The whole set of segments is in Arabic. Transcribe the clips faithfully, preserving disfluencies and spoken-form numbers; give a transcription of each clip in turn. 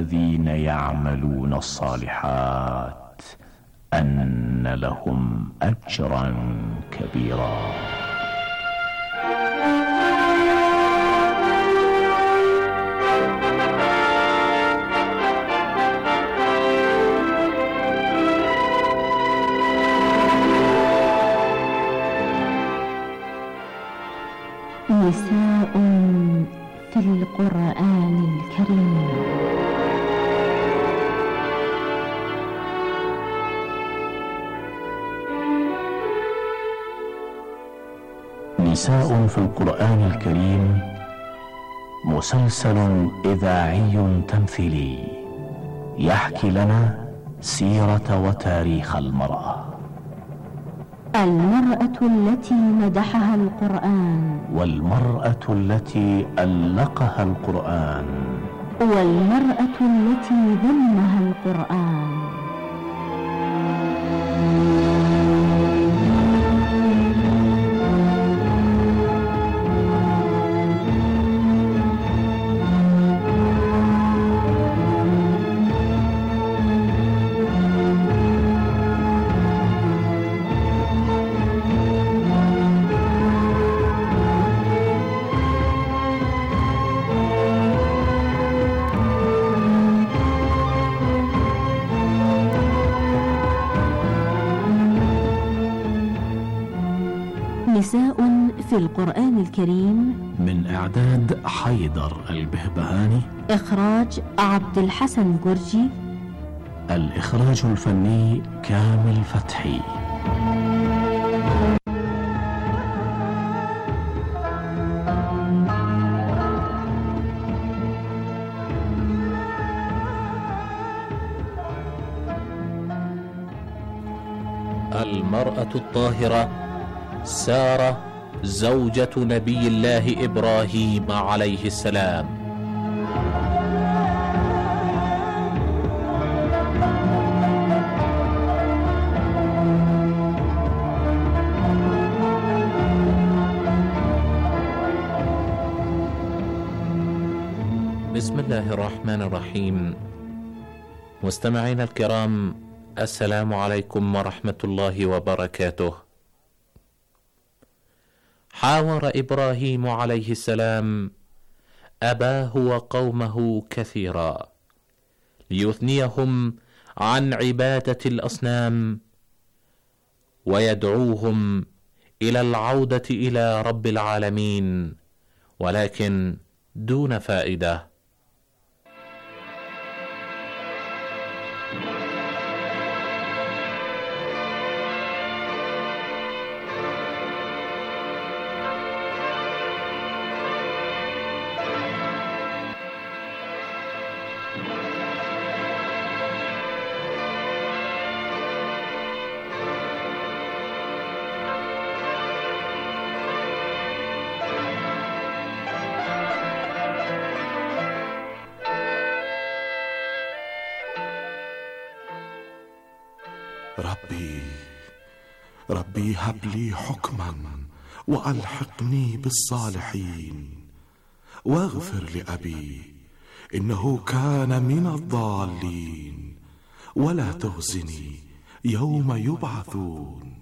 الذين يعملون الصالحات أن لهم أجرا كبيرا. نساء في القرآن الكريم. نساء في القرآن الكريم مسلسل إذاعي تمثيلي يحكي لنا سيرة وتاريخ المرأة، المرأة التي مدحها القرآن، والمرأة التي ألقها القرآن، والمرأة التي ذمها القرآن. نساء في القرآن الكريم، من إعداد حيدر البهبهاني، إخراج عبد الحسن جرجي، الإخراج الفني كامل فتحي. المرأة الطاهرة سارة زوجة نبي الله إبراهيم عليه السلام. بسم الله الرحمن الرحيم. مستمعينا الكرام، السلام عليكم ورحمة الله وبركاته. حاور إبراهيم عليه السلام أباه وقومه كثيرا ليثنيهم عن عبادة الأصنام ويدعوهم إلى العودة إلى رب العالمين، ولكن دون فائدة. ربي ربي هب لي حكما وألحقني بالصالحين، واغفر لأبي إنه كان من الضالين، ولا تخزني يوم يبعثون.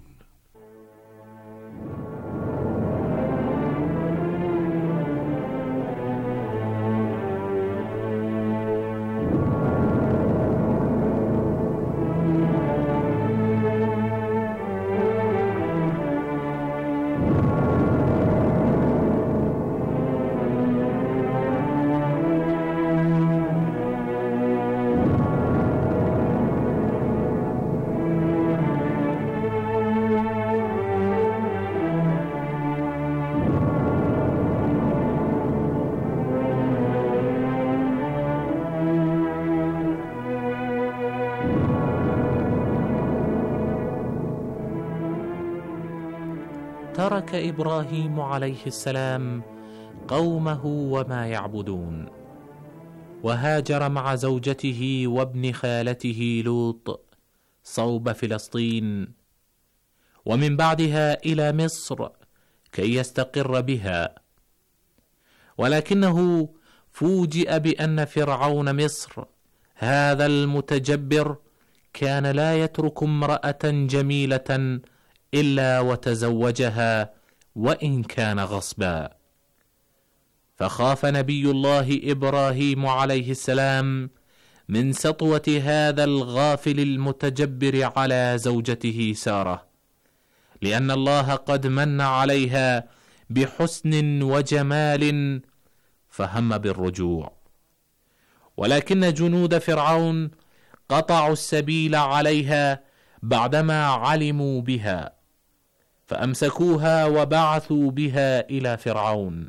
ترك إبراهيم عليه السلام قومه وما يعبدون، وهاجر مع زوجته وابن خالته لوط صوب فلسطين، ومن بعدها إلى مصر كي يستقر بها. ولكنه فوجئ بأن فرعون مصر هذا المتجبر كان لا يترك امرأة جميلة إلا وتزوجها وإن كان غصبا. فخاف نبي الله إبراهيم عليه السلام من سطوة هذا الغافل المتجبر على زوجته سارة، لأن الله قد من عليها بحسن وجمال، فهم بالرجوع. ولكن جنود فرعون قطعوا السبيل عليها بعدما علموا بها، فأمسكوها وبعثوا بها إلى فرعون.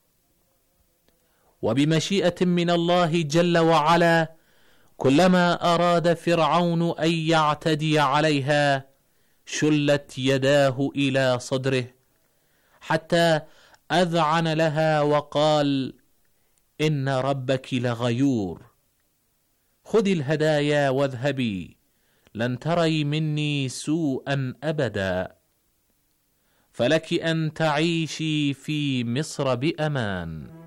وبمشيئة من الله جل وعلا كلما أراد فرعون أن يعتدي عليها شلت يداه إلى صدره، حتى أذعن لها وقال: إن ربك لغيور، خذي الهدايا واذهبي، لن تري مني سوءا أبدا، فلك أن تعيشي في مصر بأمان.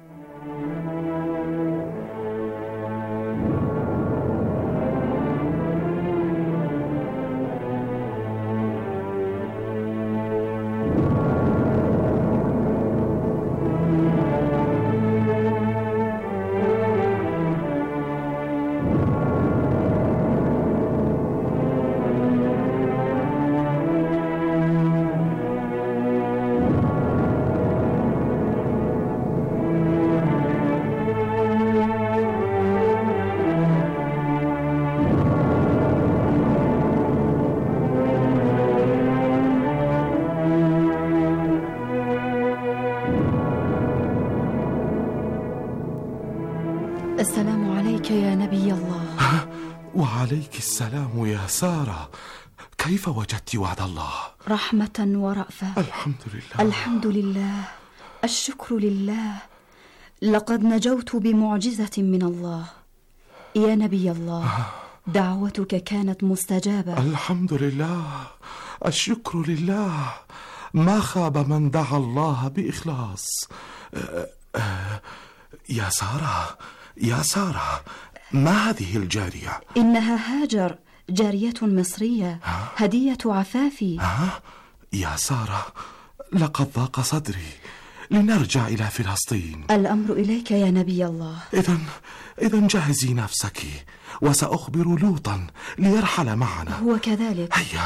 السلام عليك يا نبي الله. وعليك السلام يا سارة، كيف وجدت وعد الله؟ رحمة ورأفة. الحمد لله. الحمد لله، الشكر لله، لقد نجوت بمعجزة من الله. يا نبي الله، دعوتك كانت مستجابة. الحمد لله، الشكر لله، ما خاب من دعا الله بإخلاص. أه أه يا سارة، يا سارة، ما هذه الجارية؟ إنها هاجر، جارية مصرية، هدية عفافي. ها؟ يا سارة، لقد ضاق صدري، لنرجع إلى فلسطين. الأمر إليك يا نبي الله. إذن إذن جهزي نفسك، وسأخبر لوطا ليرحل معنا. هو كذلك. هيا.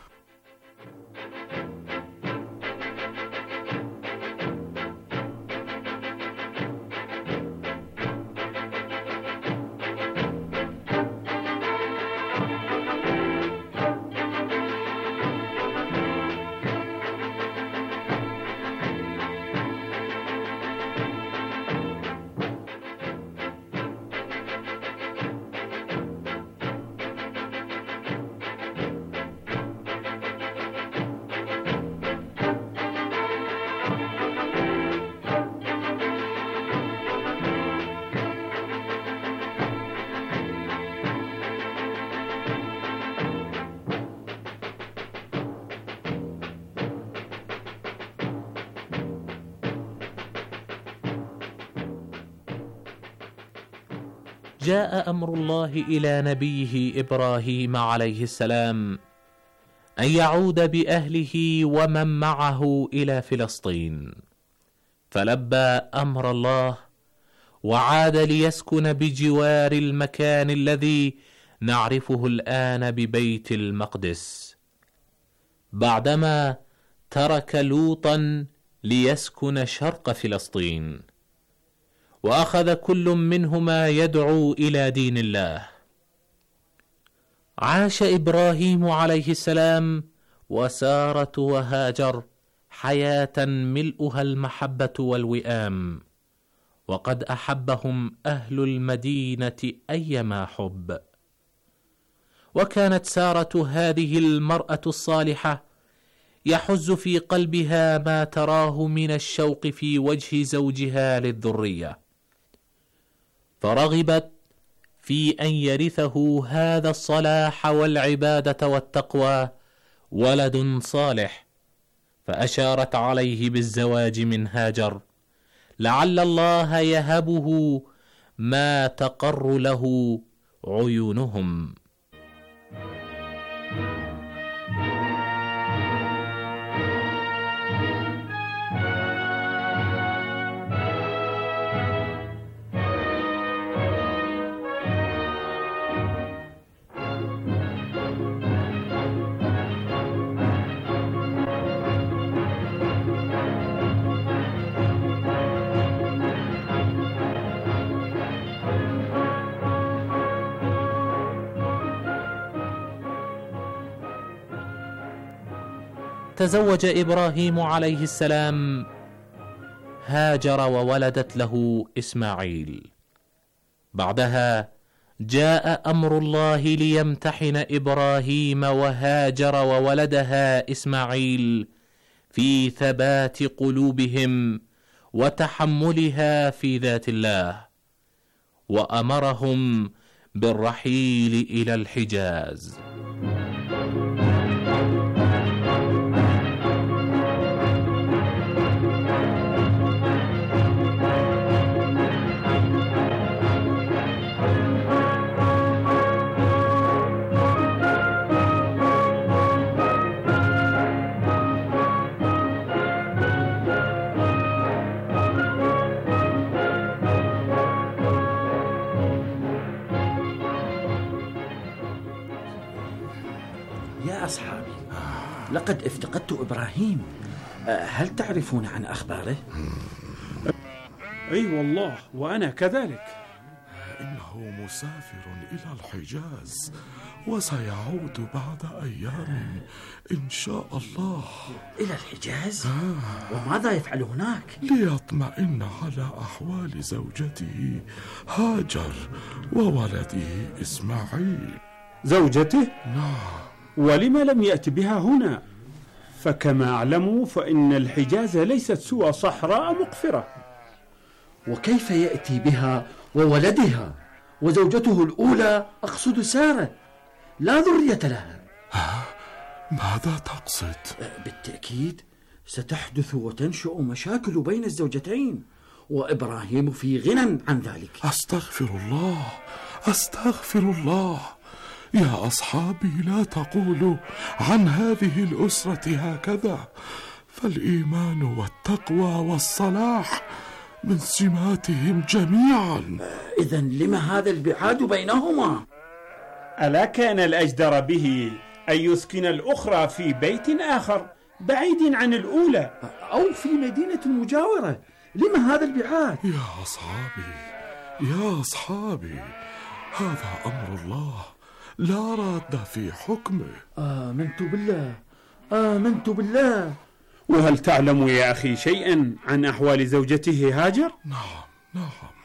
جاء أمر الله إلى نبيه إبراهيم عليه السلام أن يعود بأهله ومن معه إلى فلسطين، فلبى أمر الله وعاد ليسكن بجوار المكان الذي نعرفه الآن ببيت المقدس، بعدما ترك لوطا ليسكن شرق فلسطين، وأخذ كل منهما يدعو إلى دين الله. عاش إبراهيم عليه السلام وسارة وهاجر حياة ملؤها المحبة والوئام، وقد أحبهم أهل المدينة أيما حب. وكانت سارة هذه المرأة الصالحة يحز في قلبها ما تراه من الشوق في وجه زوجها للذرية، فرغبت في أن يرثه هذا الصلاح والعبادة والتقوى ولد صالح، فأشارت عليه بالزواج من هاجر، لعل الله يهبه ما تقر له عيونهم. تزوج إبراهيم عليه السلام هاجر وولدت له إسماعيل. بعدها جاء أمر الله ليمتحن إبراهيم وهاجر وولدها إسماعيل في ثبات قلوبهم وتحملها في ذات الله، وأمرهم بالرحيل إلى الحجاز. يا أصحابي، لقد افتقدت إبراهيم، هل تعرفون عن أخباره؟ أي والله، وأنا كذلك. إنه مسافر إلى الحجاز وسيعود بعد أيام إن شاء الله. إلى الحجاز؟ آه. وماذا يفعل هناك؟ ليطمئن على أحوال زوجته هاجر وولده إسماعيل. زوجته؟ نعم. ولما لم يأتي بها هنا؟ فكما أعلم فإن الحجاز ليست سوى صحراء مقفرة. وكيف يأتي بها وولدها وزوجته الأولى، أقصد سارة، لا ذرية لها؟ ها؟ ماذا تقصد؟ بالتأكيد ستحدث وتنشأ مشاكل بين الزوجتين، وإبراهيم في غنى عن ذلك. أستغفر الله أستغفر الله. يا أصحابي، لا تقولوا عن هذه الأسرة هكذا، فالإيمان والتقوى والصلاح من سماتهم جميعا. إذن لما هذا البعاد بينهما؟ ألا كان الأجدر به أن يسكن الأخرى في بيت آخر بعيد عن الأولى، أو في مدينة مجاورة؟ لما هذا البعاد؟ يا أصحابي يا أصحابي هذا أمر الله لا راد في حكمه. آمنت بالله آمنت بالله. وهل تعلم يا أخي شيئا عن أحوال زوجته هاجر؟ نعم نعم.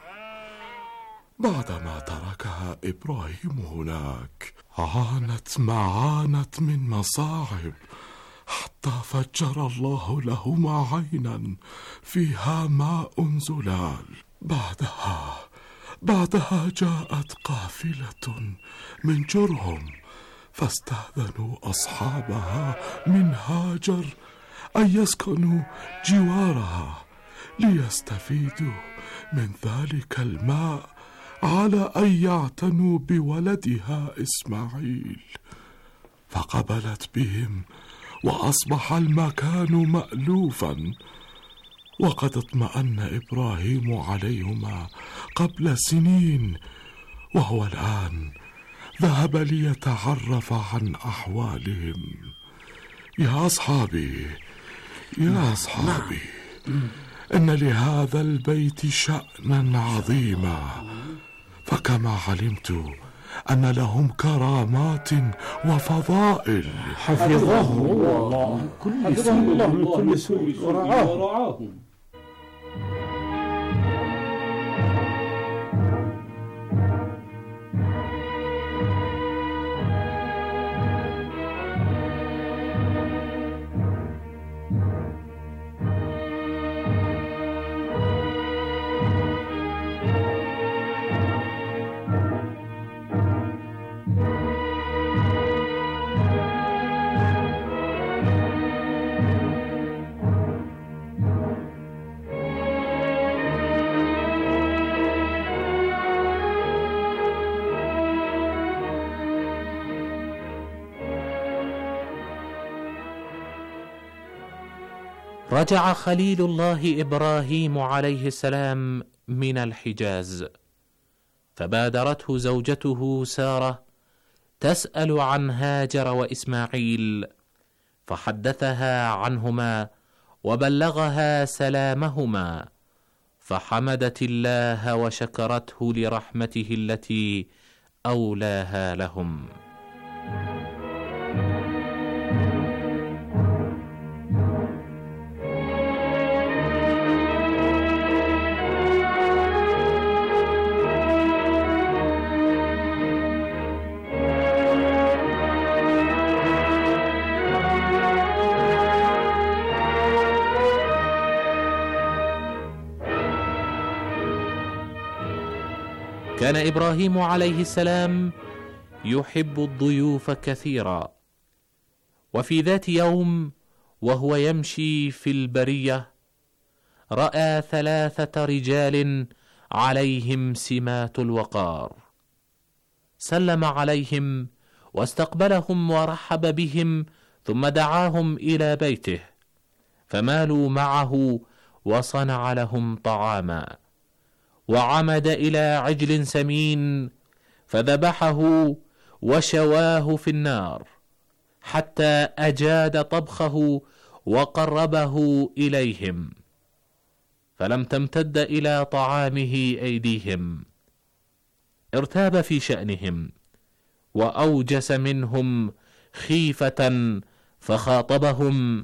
بعدما تركها إبراهيم هناك عانت ما عانت من مصاعب، حتى فجر الله لهما عينا فيها ماء زلال. بعدها بعدها جاءت قافلة من جرهم فاستأذنوا أصحابها من هاجر أن يسكنوا جوارها ليستفيدوا من ذلك الماء على أن يعتنوا بولدها إسماعيل، فقبلت بهم وأصبح المكان مألوفا. وقد اطمأن إبراهيم عليهما قبل سنين، وهو الآن ذهب ليتعرف عن أحوالهم. يا أصحابي يا أصحابي إن لهذا البيت شأنا عظيما، فكما علمت أن لهم كرامات وفضائل. حفظهم الله من كل سوء من كل سوء ورعاهم. رجع خليل الله إبراهيم عليه السلام من الحجاز، فبادرته زوجته سارة تسأل عن هاجر وإسماعيل، فحدثها عنهما وبلغها سلامهما، فحمدت الله وشكرته لرحمته التي أولاها لهم. كان إبراهيم عليه السلام يحب الضيوف كثيرا، وفي ذات يوم وهو يمشي في البرية رأى ثلاثة رجال عليهم سمات الوقار، سلم عليهم واستقبلهم ورحب بهم، ثم دعاهم إلى بيته، فمالوا معه وصنع لهم طعاما، وعمد إلى عجل سمين فذبحه وشواه في النار حتى أجاد طبخه وقربه إليهم، فلم تمتد إلى طعامه أيديهم، ارتاب في شأنهم وأوجس منهم خيفة، فخاطبهم: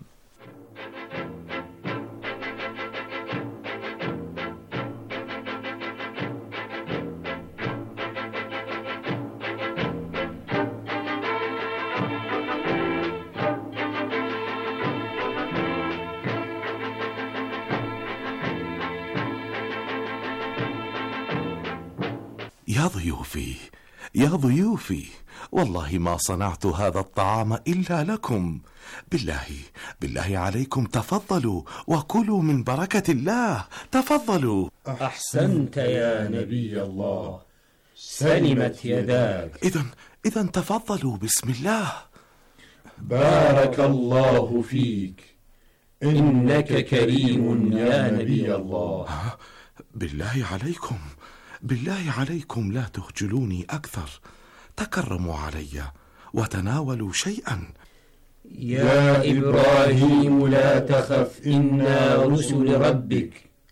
يا ضيوفي يا ضيوفي، والله ما صنعت هذا الطعام إلا لكم. بالله بالله عليكم تفضلوا وكلوا من بركة الله، تفضلوا. أحسنت يا نبي الله، سلمت يداك. إذن إذن تفضلوا، بسم الله. بارك الله فيك، إنك كريم يا نبي الله. بالله عليكم بالله عليكم لا تخجلوني أكثر، تكرموا علي وتناولوا شيئا. يا إبراهيم لا تخف، إنا رسل ربك،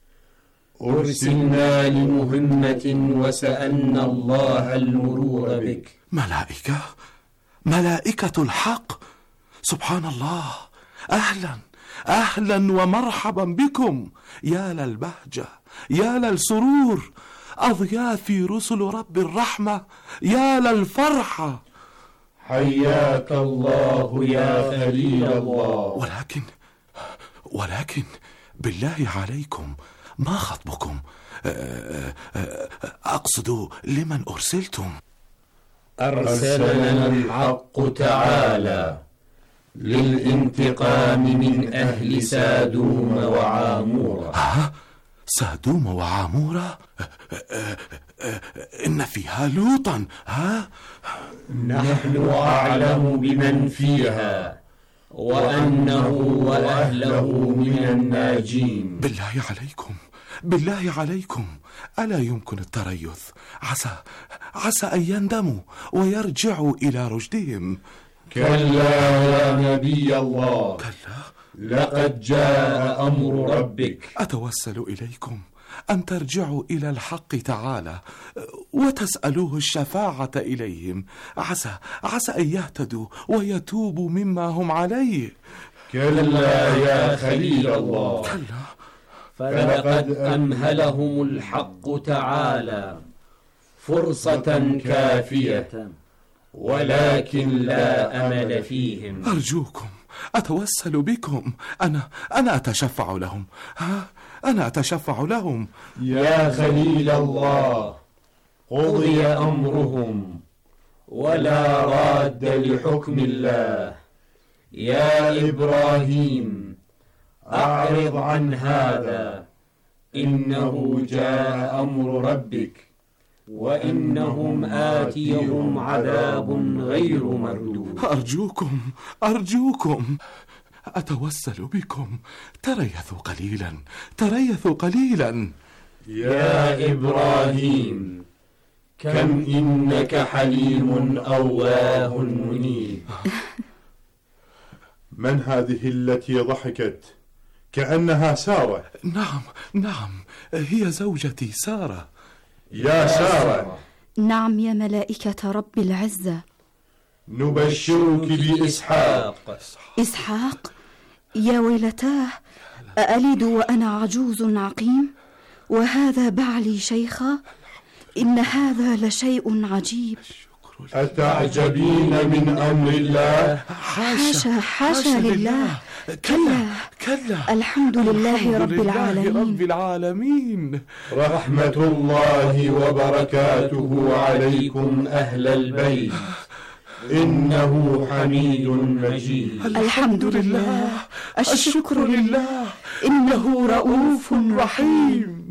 أرسلنا لمهمة وسألنا الله المرور بك. ملائكة ملائكة الحق، سبحان الله. أهلا أهلا ومرحبا بكم، يا للبهجة يا للسرور، أضيافي رسل رب الرحمة، يا للفرحة. حياك الله يا خليل الله. ولكن ولكن بالله عليكم ما خطبكم؟ أقصد لمن أرسلتم؟ أرسلنا الحق تعالى للانتقام من أهل سادوم وعامورة. ها؟ سادوم وعامورة؟ إن فيها لوطا. ها؟ نحن أعلم بمن فيها وأنه وأهله من الناجين. بالله عليكم بالله عليكم ألا يمكن التريث؟ عسى عسى أن يندموا ويرجعوا إلى رشدهم. كلا يا نبي الله، كلا، لقد جاء أمر ربك. أتوسل إليكم أن ترجعوا إلى الحق تعالى وتسألوه الشفاعة إليهم، عسى عسى أن يهتدوا ويتوبوا مما هم عليه. كلا يا خليل الله، كلا، فلقد أمهلهم الحق تعالى فرصة كافية، ولكن لا أمل فيهم. أرجوكم أتوسل بكم، أنا أنا أتشفع لهم، ها أنا أتشفع لهم. يا خليل الله، قضي أمرهم ولا راد لحكم الله. يا إبراهيم، أعرض عن هذا، إنه جاء أمر ربك، وإنهم آتيهم عذاب غير مردود. أرجوكم أرجوكم أتوسل بكم، تريثوا قليلا، تريثوا قليلا. يا إبراهيم، كم إنك حليم أواه منيب. من هذه التي ضحكت كأنها سارة؟ نعم نعم، هي زوجتي سارة. يا سارة. نعم يا ملائكة رب العزة. نبشرك بإسحاق. إسحاق؟ يا ويلتاه، أألد وأنا عجوز عقيم وهذا بعلي شيخا؟ إن هذا لشيء عجيب. أتعجبين من أمر الله؟ حاشا حاشا لله، كلا كلا، الحمد لله رب العالمين. رب العالمين. رحمة الله وبركاته عليكم أهل البيت، إنه حميد مجيد. الحمد لله، الشكر لله، إنه رؤوف رحيم.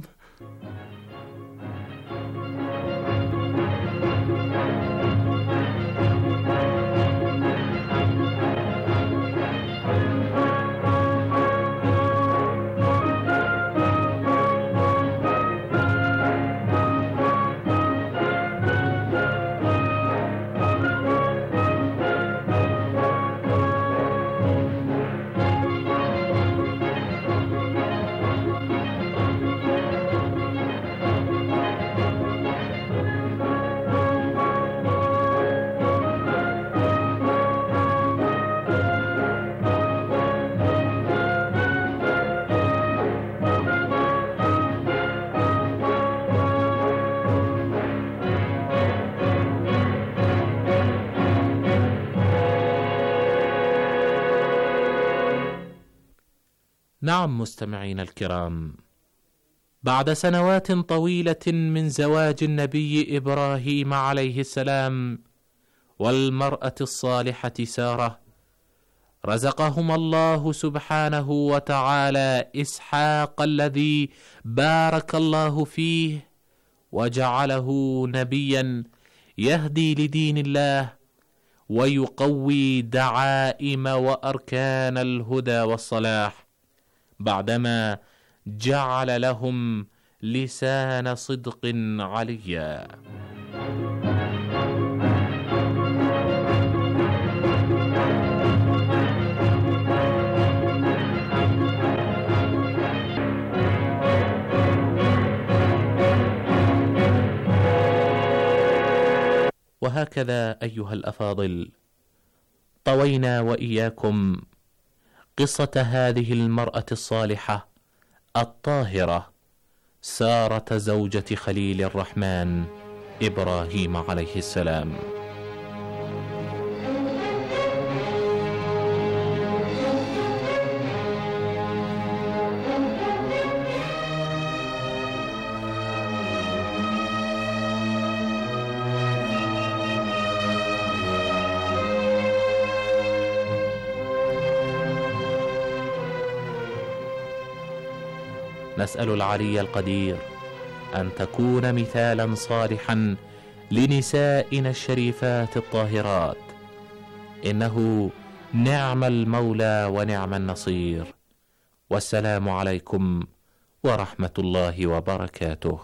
نعم مستمعين الكرام، بعد سنوات طويلة من زواج النبي إبراهيم عليه السلام والمرأة الصالحة سارة، رزقهما الله سبحانه وتعالى إسحاق الذي بارك الله فيه وجعله نبيا يهدي لدين الله ويقوي دعائم وأركان الهدى والصلاح، بعدما جعل لهم لسان صدق عليا. وهكذا أيها الأفاضل طوينا وإياكم قصة هذه المرأة الصالحة الطاهرة سارة زوجة خليل الرحمن إبراهيم عليه السلام. نسأل العلي القدير أن تكون مثالا صالحا لنسائنا الشريفات الطاهرات، إنه نعم المولى ونعم النصير. والسلام عليكم ورحمة الله وبركاته.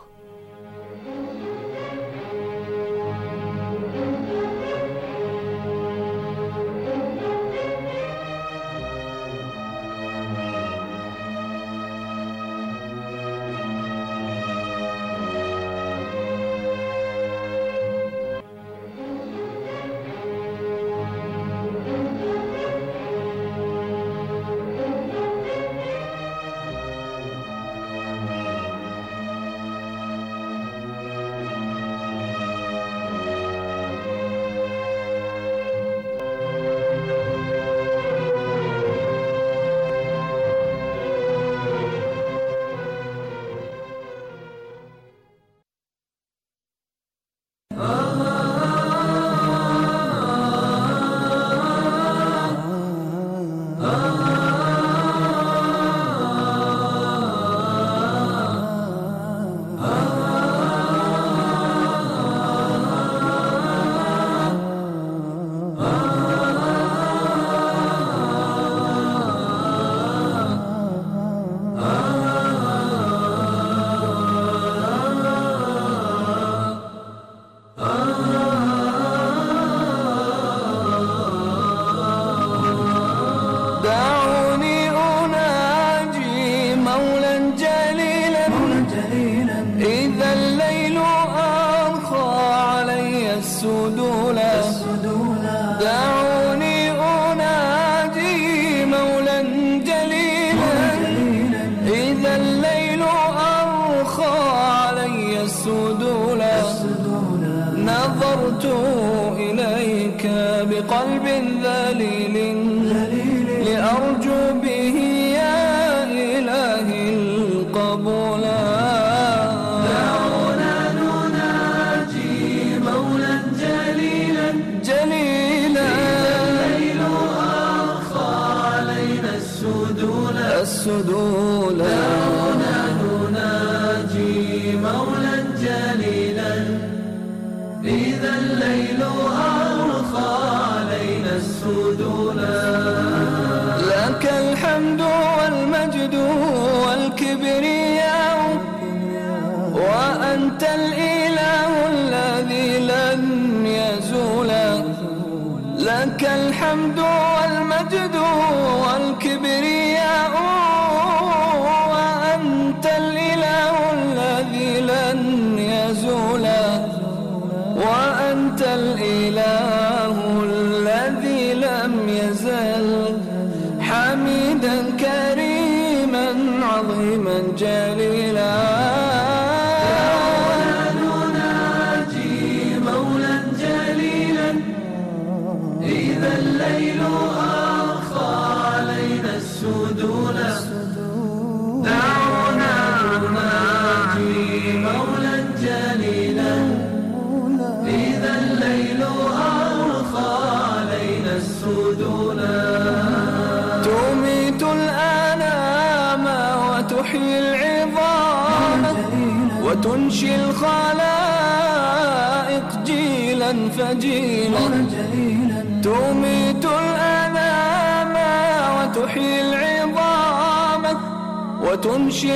السدولا دعوني أناجي مولا جليلا إذا الليل أرخى علي السدولا نظرت إليك بقلب ذليل لأرجو به يا إلهي القبولا دعونا نناجي مولا جليلا جليلا الليل أرخى علينا السدولا السدولا دعونا نناجي مولا جليلا إذا الليل أرخى علينا السدولا لك الحمد والمجد والكبرياء وأنت الإله الذي لن يزول لك الحمد والمجد والكبرياء وأنت الإله الذي لن يزول وأنت الإله الذي لم يزل حميدا كريما عظيما جليلا دعونا نناجي مولا جليلا إذا الليل أرخى علينا السدولا دعونا نناجي مولا جليلا إذا الليل أرخى علينا السدولا تميت الأنام وتحيي العظام وتنشي الخلائق جيلا فجيلا تميت الأنام وتحيي العظام وتنشي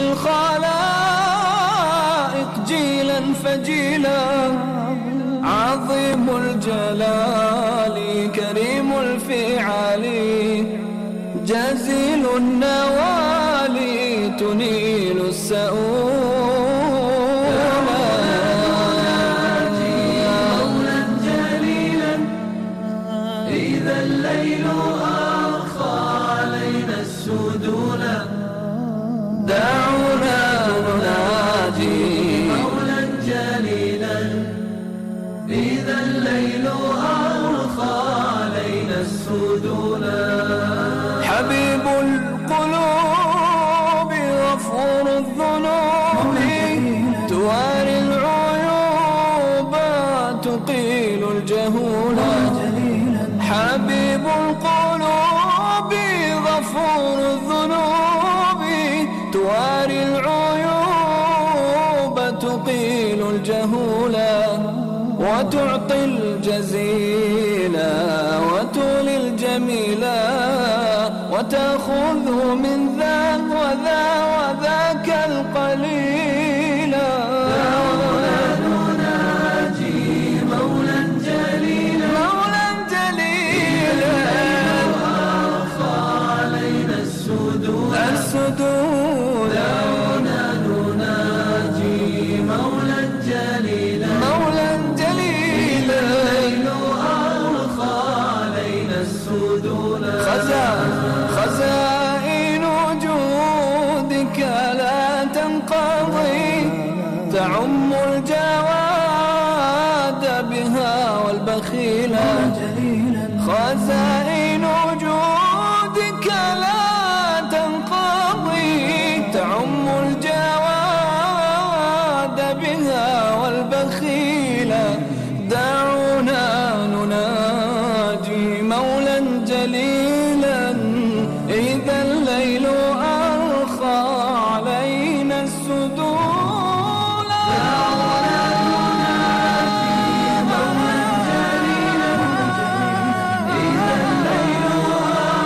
الخلائق جيلا فجيلا عظيم الجلال كريم الفعال جزيل النوال تنيل السؤول مولا جليلا إذا الليل أرخى علينا السدولا دعونا نناجي مولا جليلا إذا الليل أرخى علينا السدولا حبيب القلوب غفور الذنوب تواري العيوب تقيل الجهولا حبيب القلوب غفور الذنوب تواري العيوب تقيل الجهولا وتعطي الجزيلا وتولي الجميلا وتأخذ من ذا وذا وذاك القليلا دعونا نناجي مولا جليلا مولا جليلا أرخى علينا السدولا السدولا دعونا نناجي مولا جليلا مولا جليلا الليل أرخى علينا السدولا خزائن وجودك لا تنقضي تعم الجواد بها والبخيلا خزائن وجودك لا تنقضي تعم الجواد بها والبخيلا دعونا نناجي مولا جليلا إذا الليل أرخى علينا السدولا دعونا نناجي مولا جليلا إذا الليل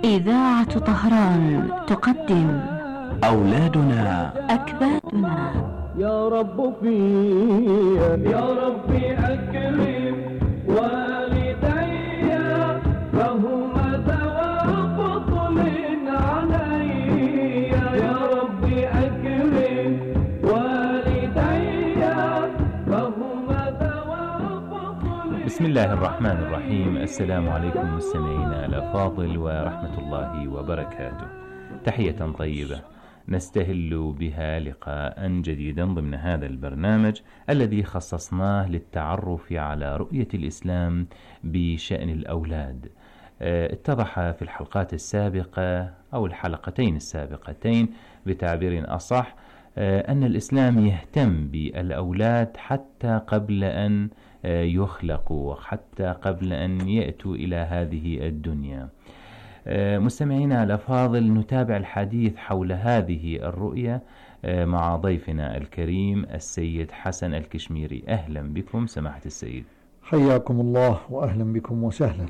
إذاعة طهران تقدم أولادنا أكبادنا. يا رب في يا ربي أكرم والدي فهما ذوى فضل علي. يا ربي أكرم والدي فهما ذوى فضل. بسم الله الرحمن الرحيم. السلام عليكم مستمعينا الأفاضل ورحمة الله وبركاته. تحية طيبة نستهل بها لقاء جديدا ضمن هذا البرنامج الذي خصصناه للتعرف على رؤية الإسلام بشأن الأولاد. اتضح في الحلقات السابقة أو الحلقتين السابقتين بتعبير أصح أن الإسلام يهتم بالأولاد حتى قبل أن يخلقوا وحتى قبل أن يأتوا إلى هذه الدنيا. مستمعينا الأفاضل، نتابع الحديث حول هذه الرؤية مع ضيفنا الكريم السيد حسن الكشميري. أهلا بكم سماحة السيد. حياكم الله وأهلا بكم وسهلا.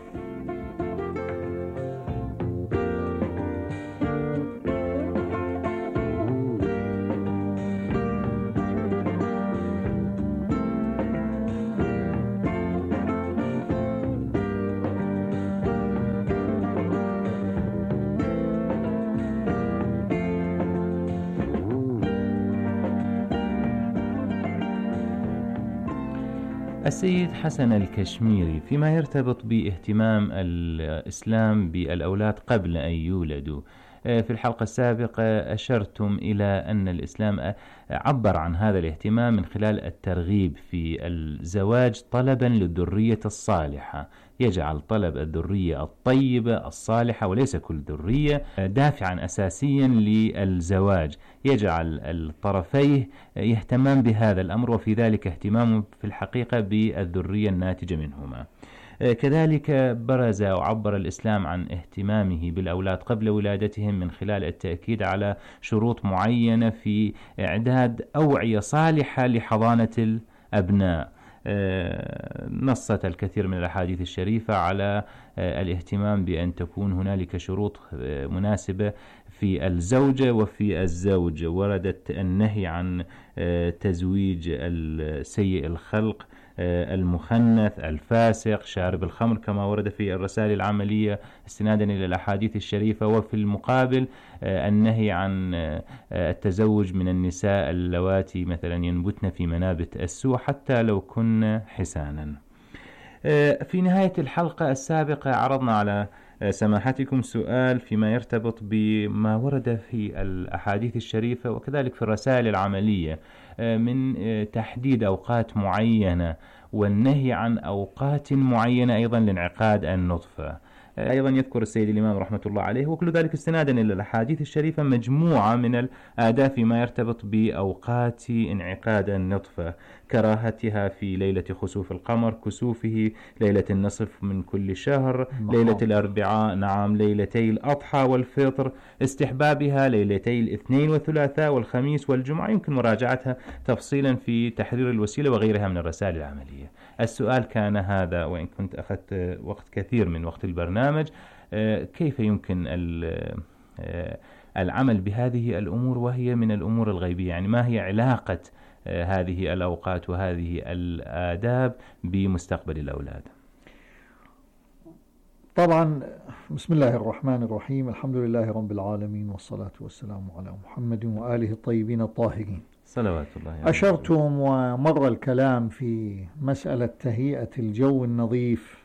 السيد حسن الكشميري، فيما يرتبط باهتمام الإسلام بالأولاد قبل أن يولدوا، في الحلقة السابقة أشرتم إلى أن الإسلام عبر عن هذا الاهتمام من خلال الترغيب في الزواج طلبا للذرية الصالحة، يجعل طلب الذرية الطيبة الصالحة وليس كل ذرية دافعا أساسيا للزواج، يجعل الطرفيه يهتمان بهذا الأمر، وفي ذلك اهتمام في الحقيقة بالذرية الناتجة منهما. كذلك برز أو عبر الإسلام عن اهتمامه بالأولاد قبل ولادتهم من خلال التأكيد على شروط معينة في إعداد أوعية صالحة لحضانة الأبناء. نصت الكثير من الأحاديث الشريفة على الاهتمام بأن تكون هنالك شروط مناسبة في الزوجة وفي الزوج. وردت النهي عن تزويج السيء الخلق، المخنث، الفاسق، شارب الخمر، كما ورد في الرسائل العملية استنادا إلى الأحاديث الشريفة. وفي المقابل النهي عن التزوج من النساء اللواتي مثلا ينبتن في منابت السوء حتى لو كن حسانا. في نهاية الحلقة السابقة عرضنا على سماحتكم سؤال فيما يرتبط بما ورد في الأحاديث الشريفة وكذلك في الرسائل العملية من تحديد أوقات معينة والنهي عن أوقات معينة أيضا لانعقاد النطفة. أيضا يذكر السيد الإمام رحمة الله عليه وكل ذلك استنادا إلى الأحاديث الشريفة مجموعة من الآداب فيما يرتبط بأوقات انعقاد النطفة، كراهتها في ليلة خسوف القمر، كسوفه ليلة النصف من كل شهر، ليلة الأربعاء، نعم، ليلتي الأضحى والفطر، استحبابها ليلتي الاثنين والثلاثاء والخميس والجمعة. يمكن مراجعتها تفصيلا في تحرير الوسيلة وغيرها من الرسائل العملية. السؤال كان هذا، وإن كنت أخذت وقت كثير من وقت البرنامج، كيف يمكن العمل بهذه الأمور وهي من الأمور الغيبية؟ يعني ما هي علاقة هذه الأوقات وهذه الآداب بمستقبل الأولاد؟ طبعا بسم الله الرحمن الرحيم، الحمد لله رب العالمين، والصلاة والسلام على محمد وآله الطيبين الطاهرين صلوات الله عليه. أشرتم ومر الكلام في مسألة تهيئة الجو النظيف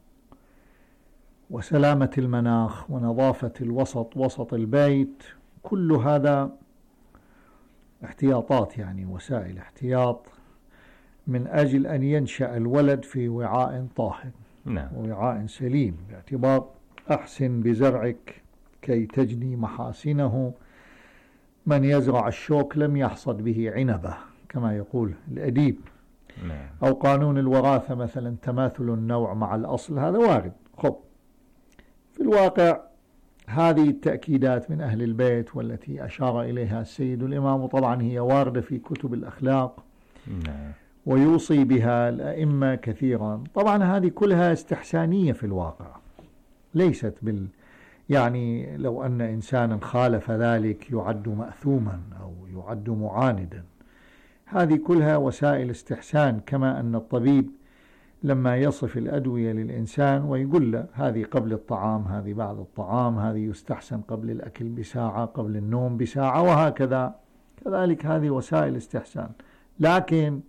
وسلامة المناخ ونظافة الوسط وسط البيت، كل هذا احتياطات، يعني وسائل احتياط من أجل أن ينشأ الولد في وعاء طاهر، نعم، ووعاء سليم، باعتبار أحسن بزرعك كي تجني محاسنه، من يزرع الشوك لم يحصد به عنبه كما يقول الأديب. نعم. أو قانون الوراثة مثلا، تماثل النوع مع الأصل، هذا وارد. خب في الواقع هذه التأكيدات من أهل البيت والتي أشار إليها السيد الإمام طبعا هي واردة في كتب الأخلاق، نعم، ويوصي بها الأئمة كثيرا. طبعا هذه كلها استحسانية في الواقع، ليست يعني لو أن إنسانا خالف ذلك يعد مأثوما أو يعد معاندا. هذه كلها وسائل استحسان، كما أن الطبيب لما يصف الأدوية للإنسان ويقول له هذه قبل الطعام، هذه بعد الطعام، هذه يستحسن قبل الأكل بساعة، قبل النوم بساعة، وهكذا. كذلك هذه وسائل استحسان، لكن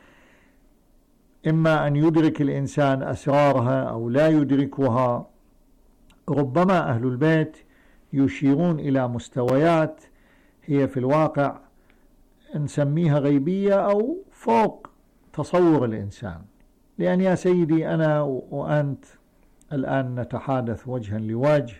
إما أن يدرك الإنسان أسرارها أو لا يدركها. ربما أهل البيت يشيرون إلى مستويات هي في الواقع نسميها غيبية أو فوق تصور الإنسان. لأن يا سيدي أنا وأنت الآن نتحادث وجها لوجه،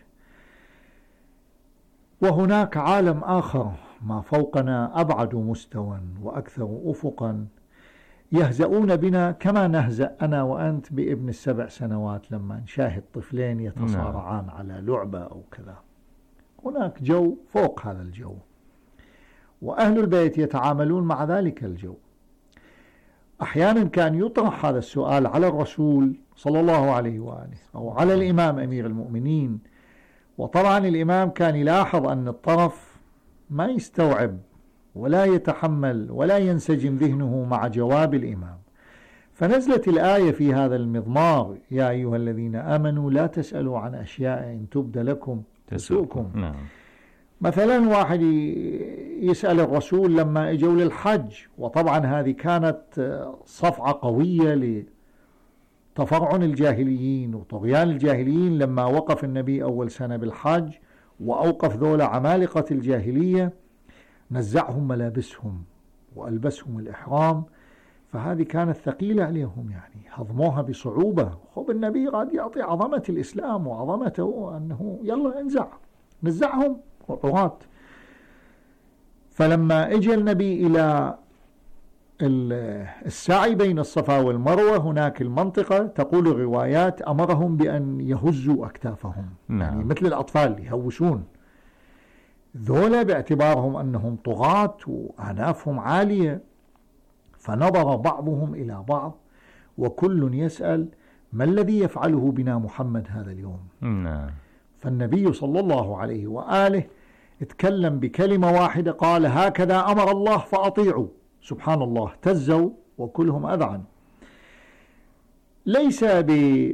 وهناك عالم آخر ما فوقنا أبعد مستوى وأكثر أفقا، يهزؤون بنا كما نهزأ أنا وأنت بابن السبع سنوات لما نشاهد طفلين يتصارعان على لعبة أو كذا. هناك جو فوق هذا الجو، وأهل البيت يتعاملون مع ذلك الجو. أحيانا كان يطرح هذا السؤال على الرسول صلى الله عليه وآله أو على الإمام أمير المؤمنين، وطبعا الإمام كان يلاحظ أن الطرف ما يستوعب ولا يتحمل ولا ينسجم ذهنه مع جواب الإمام، فنزلت الآية في هذا المضمار: يا أيها الذين آمنوا لا تسألوا عن أشياء إن تبد لكم تسؤكم. نعم. مثلا واحد يسأل الرسول لما اجوا للحج، وطبعا هذه كانت صفعة قوية لتفرعن الجاهليين وطغيان الجاهليين، لما وقف النبي أول سنة بالحج وأوقف ذولا عمالقة الجاهلية، نزعهم ملابسهم وألبسهم الإحرام، فهذه كانت ثقيلة عليهم، يعني هضموها بصعوبة. خب النبي قد يعطي عظمة الإسلام وعظمته أنه يلا انزع نزعهم عراة. فلما اجى النبي إلى السعي بين الصفا والمروة، هناك المنطقة تقول الروايات أمرهم بأن يهزوا أكتافهم. نعم. يعني مثل الأطفال يهوسون ذولا باعتبارهم أنهم طغاة وأعنافهم عالية. فنظر بعضهم إلى بعض وكل يسأل ما الذي يفعله بنا محمد هذا اليوم. نعم. فالنبي صلى الله عليه وآله اتكلم بكلمة واحدة، قال: هكذا أمر الله فأطيعوا. سبحان الله، تزوا وكلهم أذعن. ليس ب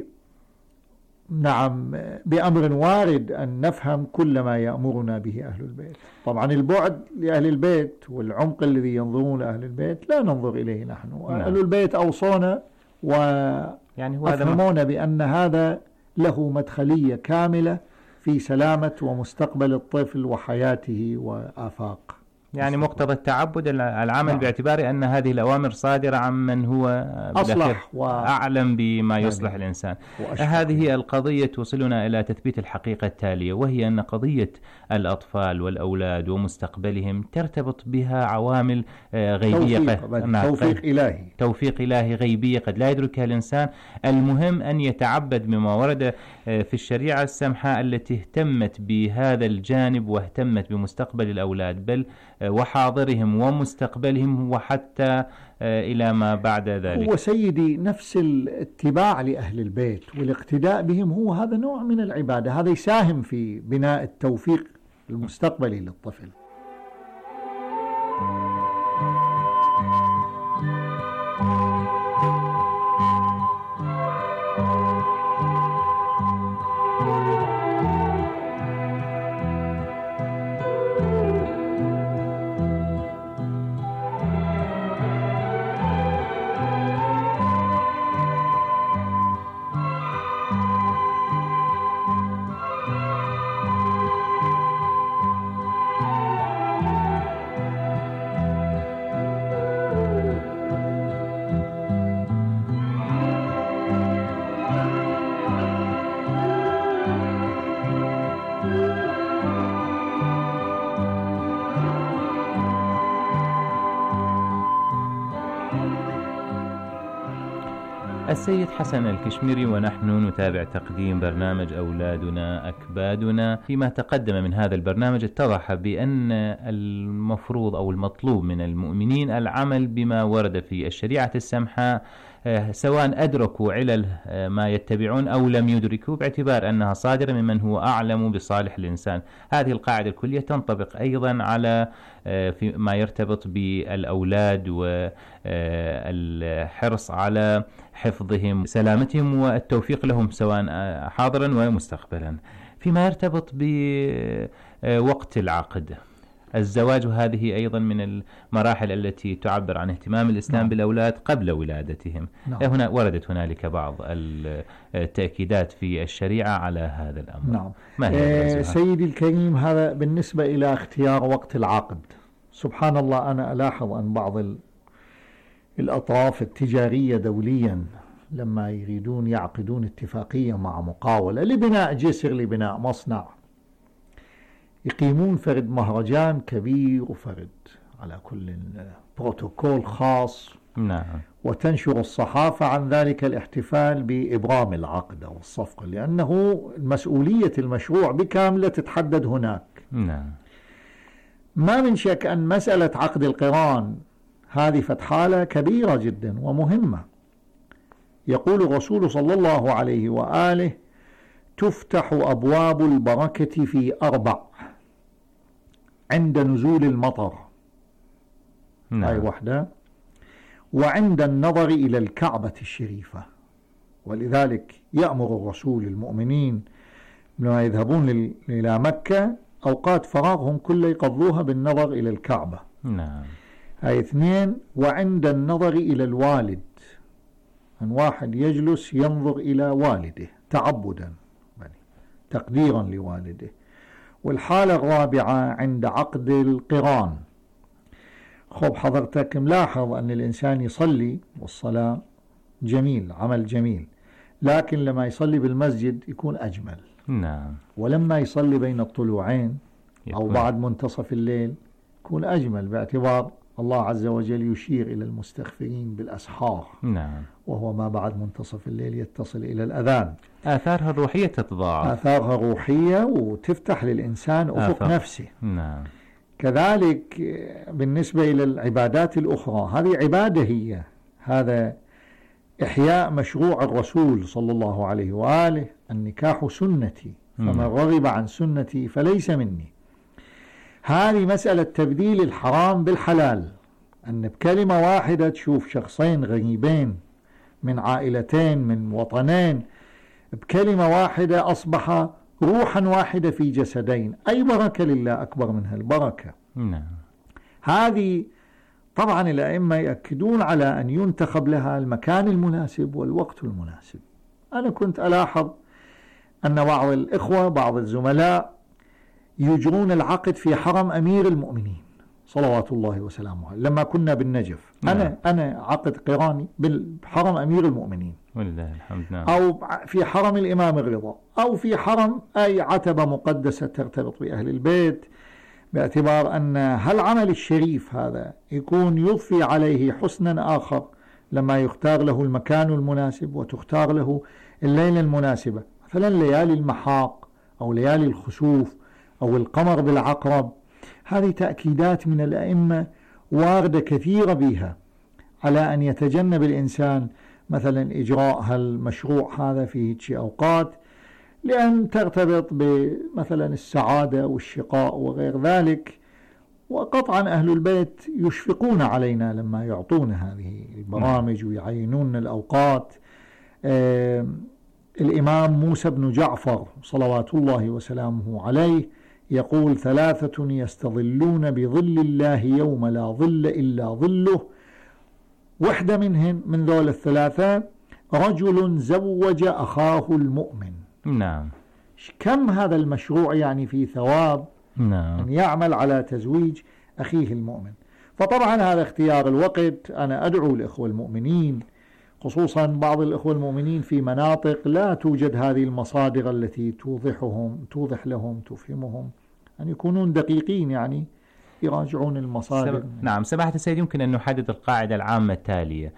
نعم بأمر وارد أن نفهم كل ما يأمرنا به أهل البيت. طبعا البعد لأهل البيت والعمق الذي ينظرون أهل البيت لا ننظر إليه نحن. نعم. أهل البيت أوصونا وأفهمونا بأن هذا له مدخلية كاملة في سلامة ومستقبل الطفل وحياته وآفاق. يعني مقتضى التعبد العمل. نعم. باعتبار أن هذه الأوامر صادرة عن من هو أصلح وأعلم بما يصلح الإنسان. هذه القضية توصلنا إلى تثبيت الحقيقة التالية، وهي أن قضية الأطفال والأولاد ومستقبلهم ترتبط بها عوامل غيبية. توفيق, توفيق إلهي توفيق إلهي غيبية قد لا يدركها الإنسان. المهم أن يتعبد بما ورد في الشريعة السمحاء التي اهتمت بهذا الجانب واهتمت بمستقبل الأولاد، بل وحاضرهم ومستقبلهم وحتى إلى ما بعد ذلك. هو سيدي نفس الاتباع لأهل البيت والاقتداء بهم هو هذا نوع من العبادة، هذا يساهم في بناء التوفيق المستقبلي للطفل. السيد حسن الكشميري، ونحن نتابع تقديم برنامج أولادنا أكبادنا. فيما تقدم من هذا البرنامج اتضح بأن المفروض أو المطلوب من المؤمنين العمل بما ورد في الشريعة السمحاء سواء أدركوا علل ما يتبعون أو لم يدركوا، باعتبار أنها صادرة ممن هو أعلم بصالح الإنسان. هذه القاعدة الكلية تنطبق أيضا على في ما يرتبط بالأولاد والحرص على حفظهم، سلامتهم والتوفيق لهم سواء حاضرا ومستقبلا. فيما يرتبط بوقت العقد، الزواج هذه أيضا من المراحل التي تعبر عن اهتمام الإسلام نعم. بالأولاد قبل ولادتهم. نعم. هنا وردت هنالك بعض التأكيدات في الشريعة على هذا الأمر. نعم. ما هي آه سيدي الكريم، هذا بالنسبة إلى اختيار وقت العقد. سبحان الله، أنا ألاحظ أن بعض الأطراف التجارية دوليا لما يريدون يعقدون اتفاقية مع مقاولة لبناء جسر، لبناء مصنع، يقيمون فرد مهرجان كبير وفرد على كل بروتوكول خاص. نعم. وتنشر الصحافة عن ذلك الاحتفال بإبرام العقد أو الصفقة، لأنه مسؤولية المشروع بكاملة تتحدد هناك. نعم. ما من شك أن مسألة عقد القران هذه فتحالة كبيرة جدا ومهمة. يقول الرسول صلى الله عليه وآله: تفتح أبواب البركة في أربع: عند نزول المطر، نعم. هاي وحدة، وعند النظر إلى الكعبة الشريفة. ولذلك يأمر الرسول المؤمنين لما يذهبون إلى مكة أوقات فراغهم كله يقضوها بالنظر إلى الكعبة. نعم. هاي اثنين. وعند النظر إلى الوالد، أن واحد يجلس ينظر إلى والده تعبدا تقديرا لوالده. والحالة الرابعة عند عقد القران. خب حضرتك ملاحظ أن الإنسان يصلي، والصلاة جميل، عمل جميل، لكن لما يصلي بالمسجد يكون أجمل. نعم. ولما يصلي بين الطلوعين أو بعد منتصف الليل يكون أجمل، باعتبار الله عز وجل يشير إلى المستغفرين بالأسحار. نعم. وهو ما بعد منتصف الليل يتصل إلى الأذان. آثارها الروحية تتضاعف. آثارها روحية وتفتح للإنسان أفق نفسه. نعم. كذلك بالنسبة إلى العبادات الأخرى، هذه عبادة هي، هذا إحياء مشروع الرسول صلى الله عليه وآله: النكاح سنتي فمن رغب عن سنتي فليس مني. هذه مسألة تبديل الحرام بالحلال، أن بكلمة واحدة تشوف شخصين غريبين من عائلتين من وطنين، بكلمة واحدة أصبح روحا واحدة في جسدين. أي بركة لله أكبر منها البركة. نعم. هذه طبعا الأئمة يأكدون على أن ينتخب لها المكان المناسب والوقت المناسب. أنا كنت ألاحظ أن بعض الإخوة بعض الزملاء يجرون العقد في حرم أمير المؤمنين صلوات الله وسلامه عليه. لما كنا بالنجف نعم. أنا أنا عقد قراني بحرم أمير المؤمنين والله الحمد. نعم. أو في حرم الإمام الرضا، أو في حرم أي عتبة مقدسة ترتبط بأهل البيت، باعتبار أن هالعمل الشريف هذا يكون يضفي عليه حسنا آخر لما يختار له المكان المناسب وتختار له الليلة المناسبة. مثلا ليالي المحاق أو ليالي الخسوف أو القمر بالعقرب، هذه تأكيدات من الأئمة واردة كثيرة بها على أن يتجنب الإنسان مثلا إجراء هالمشروع هذا في هيك أوقات، لأن ترتبط بمثلا السعادة والشقاء وغير ذلك. وقطعا أهل البيت يشفقون علينا لما يعطون هذه البرامج ويعينون الأوقات. آه الإمام موسى بن جعفر صلوات الله وسلامه عليه يقول: ثلاثة يستظلون بظل الله يوم لا ظل إلا ظله. واحدة منهن من ذول الثلاثة رجل زوج أخاه المؤمن. نعم. كم هذا المشروع يعني في ثواب. نعم. أن يعمل على تزويج أخيه المؤمن. فطبعا هذا اختيار الوقت. أنا أدعو الإخوة المؤمنين، خصوصا بعض الإخوة المؤمنين في مناطق لا توجد هذه المصادر التي توضحهم توضح لهم تفهمهم، أن يكونون دقيقين، يعني يراجعون المصادر. سب... نعم. سماحة السيد، يمكن أن نحدد القاعدة العامة التالية: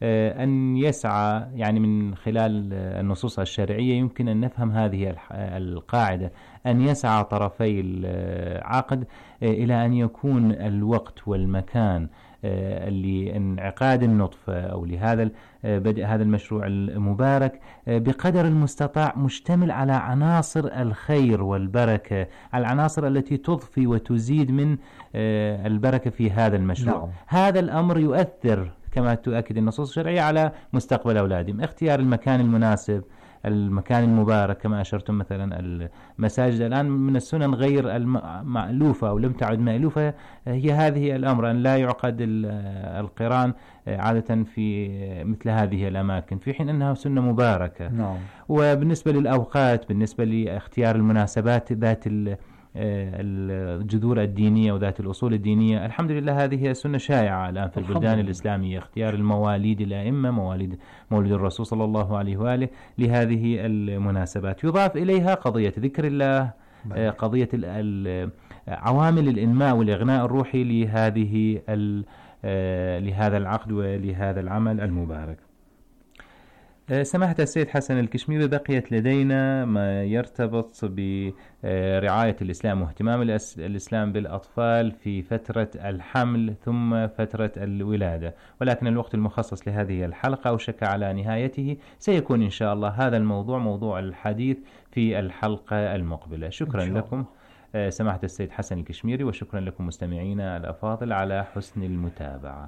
أن يسعى يعني من خلال النصوص الشرعية يمكن أن نفهم هذه القاعدة، أن يسعى طرفي العقد إلى أن يكون الوقت والمكان لانعقاد النطفة أو لهذا بدء هذا المشروع المبارك بقدر المستطاع مشتمل على عناصر الخير والبركة، العناصر التي تضفي وتزيد من البركة في هذا المشروع. نعم. هذا الأمر يؤثر كما تؤكد النصوص الشرعية على مستقبل أولادهم. اختيار المكان المناسب، المكان المبارك كما أشرتم، مثلا المساجد الآن من السنن غير المألوفة أو لم تعد مألوفة هي هذه الأمر، أن لا يعقد القران عادة في مثل هذه الأماكن، في حين أنها سنة مباركة. نعم. وبالنسبة للأوقات، بالنسبة لاختيار المناسبات ذات الجذور الدينية وذات الأصول الدينية، الحمد لله هذه هي سنة شائعة الآن في البلدان الإسلامية، اختيار المواليد الأئمة، مواليد مولد الرسول صلى الله عليه وآله لهذه المناسبات. يضاف إليها قضية ذكر الله، قضية عوامل الإنماء والإغناء الروحي لهذه لهذا العقد ولهذا العمل المبارك. سماحة السيد حسن الكشميري، بقيت لدينا ما يرتبط برعاية الإسلام واهتمام الإسلام بالأطفال في فترة الحمل ثم فترة الولادة، ولكن الوقت المخصص لهذه الحلقة أوشك على نهايته. سيكون إن شاء الله هذا الموضوع موضوع الحديث في الحلقة المقبلة. شكرا لكم سماحة السيد حسن الكشميري، وشكرا لكم مستمعينا الأفاضل على حسن المتابعة.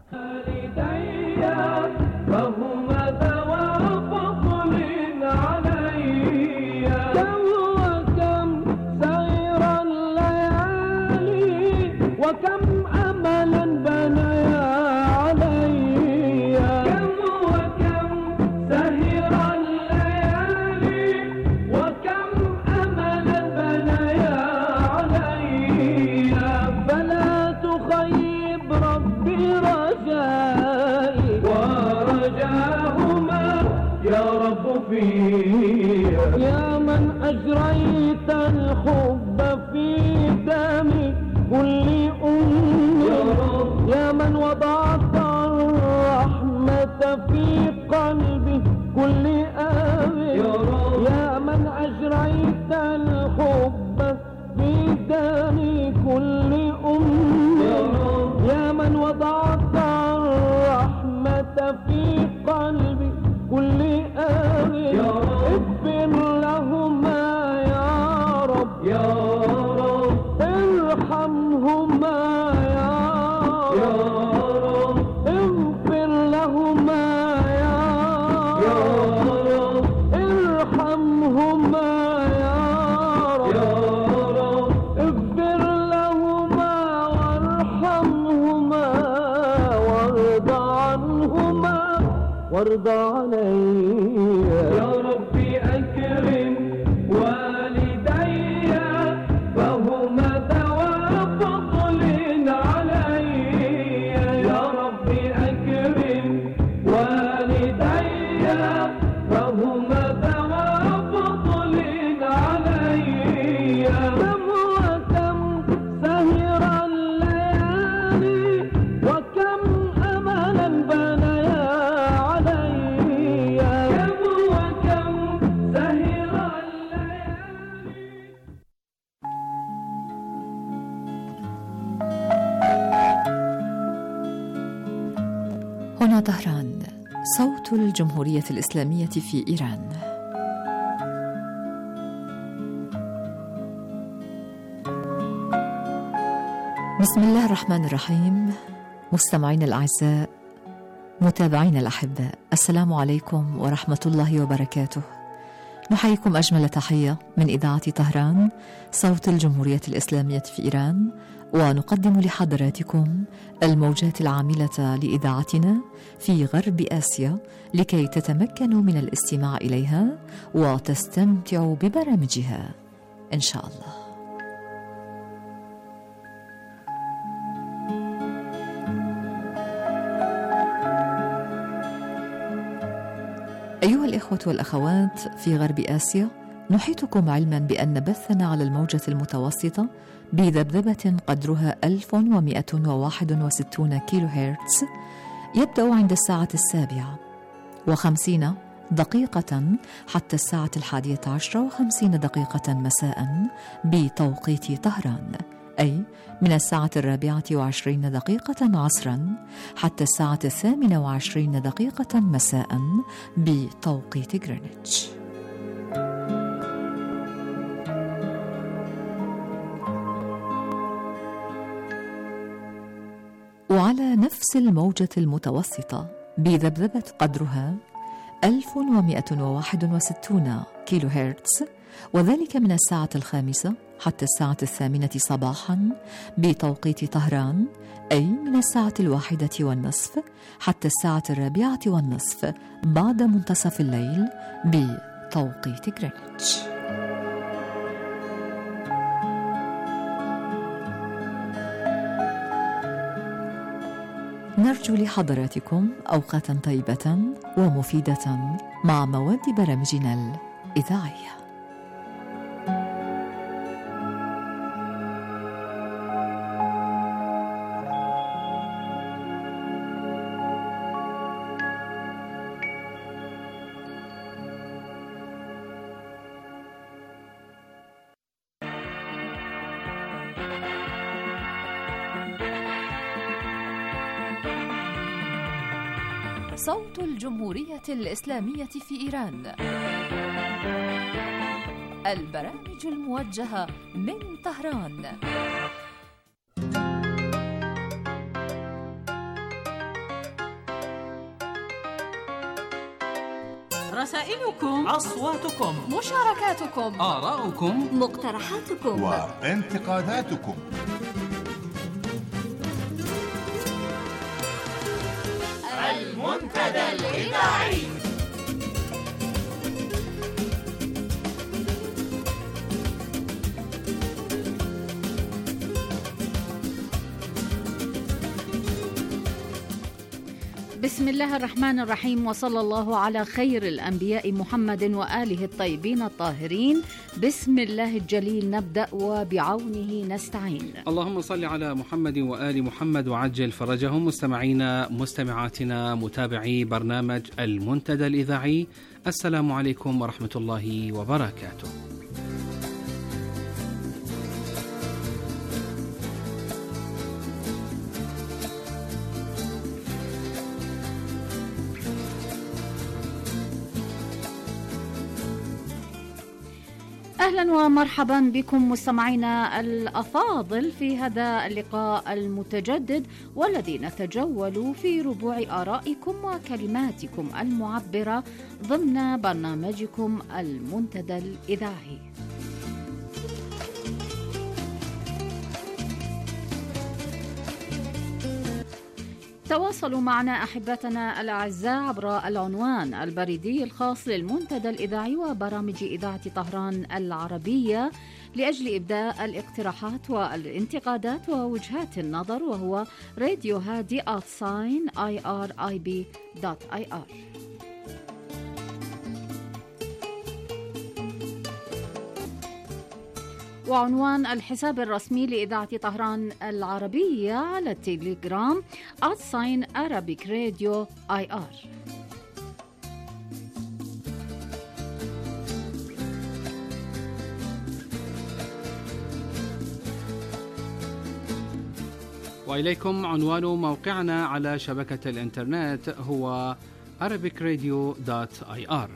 وكم أملا بنيا علي، كم وكم سهر الليالي، وكم أملا بنيا علي، فلا تخيب ربي رجائي ورجاهما يا رب فيا، يا من أجريت الحب في دمي كل أمي، يا من وضعت الرحمة في قلبي كل أبي، يا من أجريت الحب في دمي كل أمي، يا من وضعت الرحمة في قلبي كل أبي، اغفر لهما يا رب يا رب، ارحمهما يا رب، اغفر لهما يا رب، ارحمهما يا رب، اغفر لهما وارحمهما وارض عنهما وارض علي، يا ربي أكرم والدي فهما ذوى فضل علي، يا ربي أكرم والدي فهما ذوى فضل علي، كم وكم سهر الليالي وكم أملا بنيا علي، كم وكم سهر الليالي. هنا طهران، صوت الجمهورية الإسلامية في إيران. بسم الله الرحمن الرحيم. مستمعينا الأعزاء، متابعينا الأحباء، السلام عليكم ورحمة الله وبركاته. نحييكم أجمل تحية من إذاعة طهران، صوت الجمهورية الإسلامية في إيران، ونقدم لحضراتكم الموجات العاملة لإذاعتنا في غرب آسيا لكي تتمكنوا من الاستماع إليها وتستمتعوا ببرامجها إن شاء الله. أيها الإخوة والأخوات في غرب آسيا، نحيطكم علما بأن بثنا على الموجة المتوسطة بذبذبة قدرها ألف ومئة وواحد وستين كيلو هرتز يبدأ عند الساعة السابعة وخمسين دقيقة حتى الساعة الحادية عشرة وخمسين دقيقة مساء بتوقيت طهران، أي من الساعة الرابعة وعشرين دقيقة عصرا حتى الساعة الثامنة وعشرين دقيقة مساء بتوقيت غرينتش. وعلى نفس الموجة المتوسطة بذبذبة قدرها ألف ومئة وواحد وستين كيلو هرتز، وذلك من الساعة الخامسة حتى الساعة الثامنة صباحا بتوقيت طهران، أي من الساعة الواحدة والنصف حتى الساعة الرابعة والنصف بعد منتصف الليل بتوقيت غرينتش. نرجو لحضراتكم أوقاتا طيبة ومفيدة مع مواد برامجنا الإذاعية. صوت الجمهورية الإسلامية في إيران، البرامج الموجهة من طهران. رسائلكم، أصواتكم، مشاركاتكم، آراؤكم، مقترحاتكم وانتقاداتكم. المنتدى الإذاعي. بسم الله الرحمن الرحيم، وصلى الله على خير الأنبياء محمد وآله الطيبين الطاهرين. بسم الله الجليل نبدأ وبعونه نستعين. اللهم صل على محمد وآل محمد وعجل فرجهم. مستمعينا مستمعاتنا متابعي برنامج المنتدى الإذاعي، السلام عليكم ورحمة الله وبركاته. أهلا ومرحبا بكم مستمعينا الأفاضل في هذا اللقاء المتجدد، والذي نتجول في ربوع آرائكم وكلماتكم المعبرة ضمن برنامجكم المنتدى الإذاعي. تواصلوا معنا أحبتنا الأعزاء عبر العنوان البريدي الخاص للمنتدى الإذاعي وبرامج إذاعة طهران العربية لأجل إبداء الاقتراحات والانتقادات ووجهات النظر، وهو راديو هادي آت ساين آي آر آي بي دوت آي آر. وعنوان الحساب الرسمي لإذاعة طهران العربية على التليجرام آت ساين أرابيك راديو آي آر. وإليكم عنوان موقعنا على شبكة الإنترنت، هو arabic radio dot I R.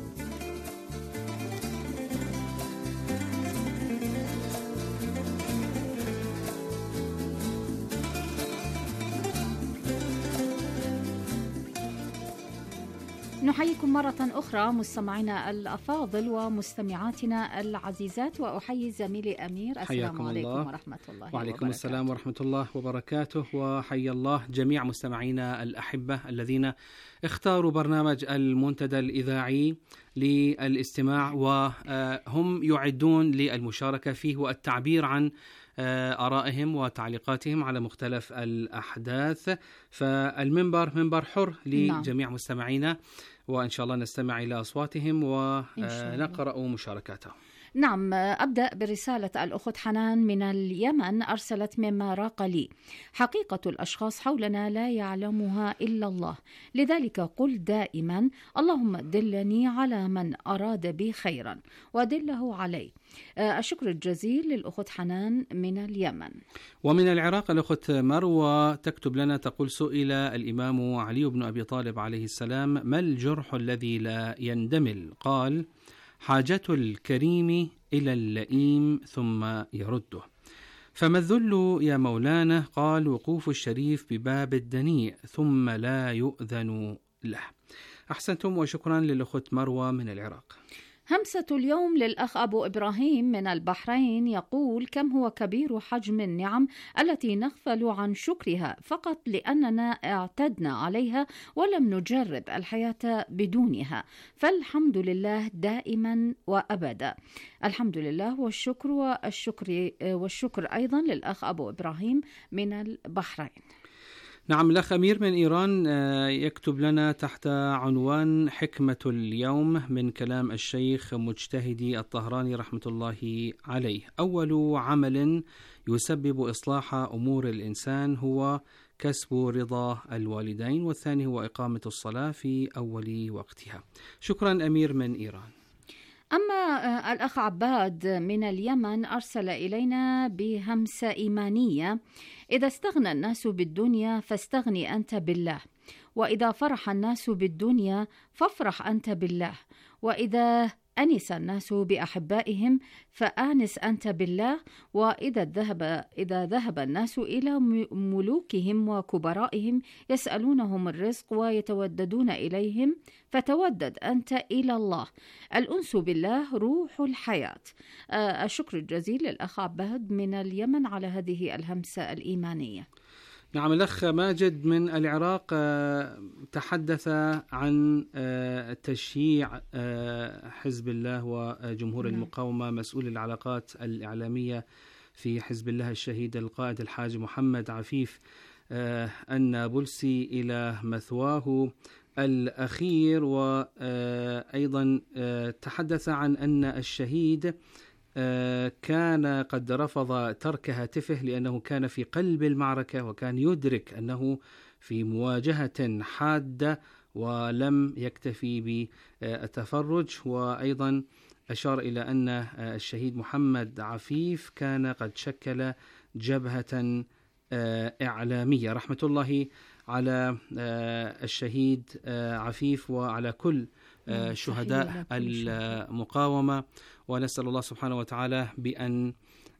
نحييكم مرة أخرى مستمعينا الأفاضل ومستمعاتنا العزيزات، وأحيي زميلي أمير. السلام عليكم الله. ورحمة الله وعليكم وبركاته. السلام ورحمة الله وبركاته، وحي الله جميع مستمعينا الأحبة الذين اختاروا برنامج المنتدى الإذاعي للاستماع، وهم يعدون للمشاركة فيه والتعبير عن آرائهم وتعليقاتهم على مختلف الأحداث. فالمنبر منبر حر لجميع نعم. مستمعينا، وإن شاء الله نستمع إلى أصواتهم ونقرأ مشاركاتهم. نعم، أبدأ برسالة الأخت حنان من اليمن. أرسلت مما راق لي: حقيقة الأشخاص حولنا لا يعلمها إلا الله، لذلك قل دائما اللهم دلني على من أراد بي خيرا ودله عليه. الشكر الجزيل للأخت حنان من اليمن. ومن العراق الأخت مروة تكتب لنا تقول: سئل الإمام علي بن أبي طالب عليه السلام: ما الجرح الذي لا يندمل؟ قال: حاجة الكريم إلى اللئيم ثم يرده. فما الذل يا مولانا؟ قال: وقوف الشريف بباب الدنيء ثم لا يؤذن له. أحسنتم، وشكرا للأخت مروة من العراق. همسة اليوم للأخ أبو إبراهيم من البحرين، يقول: كم هو كبير حجم النعم التي نغفل عن شكرها فقط لأننا اعتدنا عليها ولم نجرب الحياة بدونها، فالحمد لله دائما وأبدا. الحمد لله والشكر والشكر والشكر أيضا للأخ أبو إبراهيم من البحرين. نعم، الأخ أمير من إيران يكتب لنا تحت عنوان حكمة اليوم من كلام الشيخ مجتهدي الطهراني رحمة الله عليه: أول عمل يسبب إصلاح أمور الإنسان هو كسب رضا الوالدين، والثاني هو إقامة الصلاة في أول وقتها. شكرا أمير من إيران. أما الأخ عباد من اليمن أرسل إلينا بهمسة إيمانية: إذا استغنى الناس بالدنيا فاستغني أنت بالله، وإذا فرح الناس بالدنيا فافرح أنت بالله، وإذا أنس الناس بأحبائهم فآنس أنت بالله، وإذا ذهب إذا ذهب الناس إلى ملوكهم وكبرائهم يسألونهم الرزق ويتوددون إليهم فتودد أنت إلى الله. الأنس بالله روح الحياة. آه الشكر الجزيل للأخ عباد من اليمن على هذه الهمسة الإيمانية. نعم، الأخ ماجد من العراق تحدث عن تشييع حزب الله وجمهور المقاومة. مسؤول العلاقات الإعلامية في حزب الله الشهيد القائد الحاج محمد عفيف النابلسي إلى مثواه الأخير، وأيضا تحدث عن أن الشهيد كان قد رفض ترك هاتفه لأنه كان في قلب المعركة، وكان يدرك أنه في مواجهة حادة ولم يكتفي بالتفرج. وأيضا أشار إلى أن الشهيد محمد عفيف كان قد شكل جبهة إعلامية. رحمة الله على الشهيد عفيف وعلى كل شهداء المقاومة، ونسأل الله سبحانه وتعالى بأن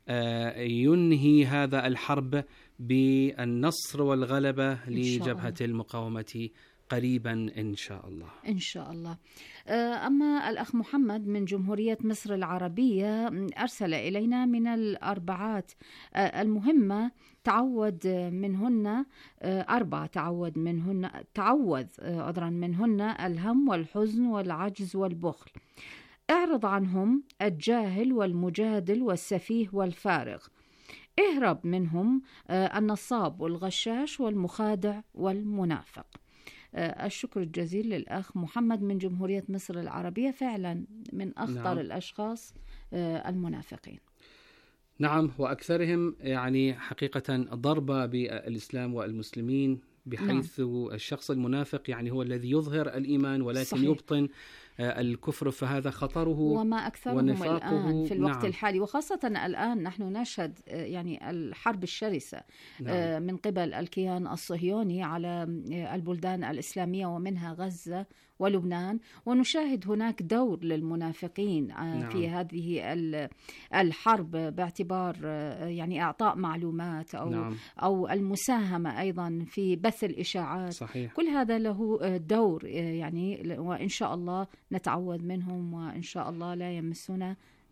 ينهي هذا الحرب بالنصر والغلبة لجبهة المقاومة قريبا إن شاء الله. إن شاء الله. أما الأخ محمد من جمهورية مصر العربية أرسل إلينا من الأربعات المهمة تعود منهن أربع تعود منهن تعوذ عذرا منهن الهم والحزن والعجز والبخل. اعرض عنهم الجاهل والمجادل والسفيه والفارغ. اهرب منهم النصاب والغشاش والمخادع والمنافق. الشكر الجزيل للأخ محمد من جمهورية مصر العربية، فعلا من أخطر نعم. الأشخاص المنافقين. نعم، وأكثرهم يعني حقيقة ضربة بالإسلام والمسلمين، بحيث نعم. الشخص المنافق يعني هو الذي يظهر الإيمان ولكن صحيح. يبطن الكفر، فهذا خطره وما أكثرهم الآن في الوقت نعم. الحالي، وخاصة الآن نحن نشهد يعني الحرب الشرسة نعم. من قبل الكيان الصهيوني على البلدان الإسلامية ومنها غزة ولبنان، ونشاهد هناك دور للمنافقين نعم. في هذه الحرب باعتبار يعني إعطاء معلومات أو نعم. أو المساهمة أيضا في بث الإشاعات صحيح. كل هذا له دور يعني، وإن شاء الله نتعوذ منهم وإن شاء الله لا يمسنا